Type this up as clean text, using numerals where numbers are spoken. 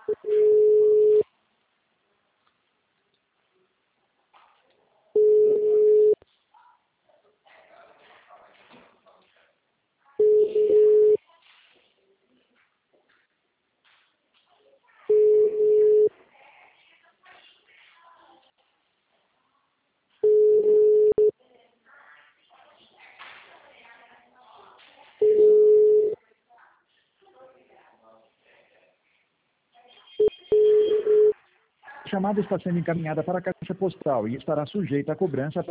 A chamada está sendo encaminhada para a caixa postal e estará sujeita a cobrança